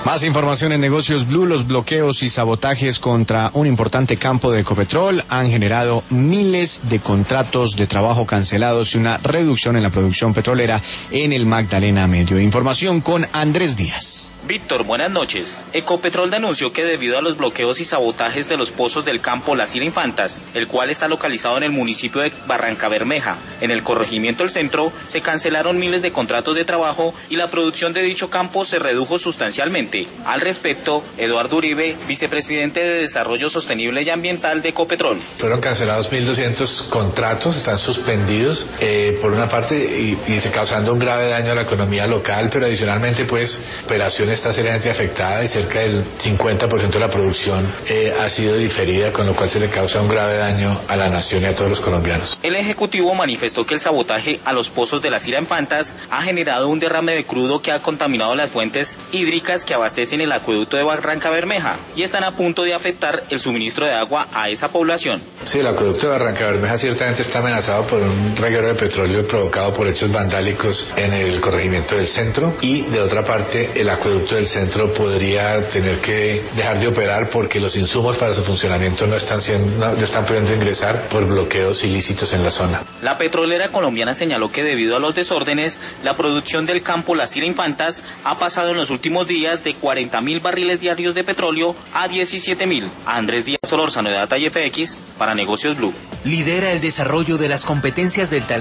Más información en Negocios Blue. Los bloqueos y sabotajes contra un importante campo de Ecopetrol han generado miles de contratos de trabajo cancelados y una reducción en la producción petrolera en el Magdalena Medio. Información con Andrés Díaz. Víctor, buenas noches. Ecopetrol denunció que debido a los bloqueos y sabotajes de los pozos del campo Las Cira Infantas, el cual está localizado en el municipio de Barrancabermeja, en el corregimiento del centro, se cancelaron miles de contratos de trabajo y la producción de dicho campo se redujo sustancialmente. Al respecto, Eduardo Uribe, vicepresidente de Desarrollo Sostenible y Ambiental de Ecopetrol. Fueron cancelados 1.200 contratos, están suspendidos por una parte y se causando un grave daño a la economía local, pero adicionalmente pues operaciones está seriamente afectada y cerca del 50% de la producción ha sido diferida, con lo cual se le causa un grave daño a la nación y a todos los colombianos. El Ejecutivo manifestó que el sabotaje a los pozos de Las Cira Infantas ha generado un derrame de crudo que ha contaminado las fuentes hídricas que abastecen el acueducto de Barrancabermeja y están a punto de afectar el suministro de agua a esa población. Sí, el acueducto de Barrancabermeja ciertamente está amenazado por un reguero de petróleo provocado por hechos vandálicos en el corregimiento del centro, y de otra parte el acueducto del centro podría tener que dejar de operar porque los insumos para su funcionamiento no están pudiendo ingresar por bloqueos ilícitos en la zona. La petrolera colombiana señaló que debido a los desórdenes, la producción del campo Las Cira Infantas ha pasado en los últimos días de 40.000 barriles diarios de petróleo a 17.000. Andrés Díaz Solórzano de Data y FX para Negocios Blue. Lidera el desarrollo de las competencias del talento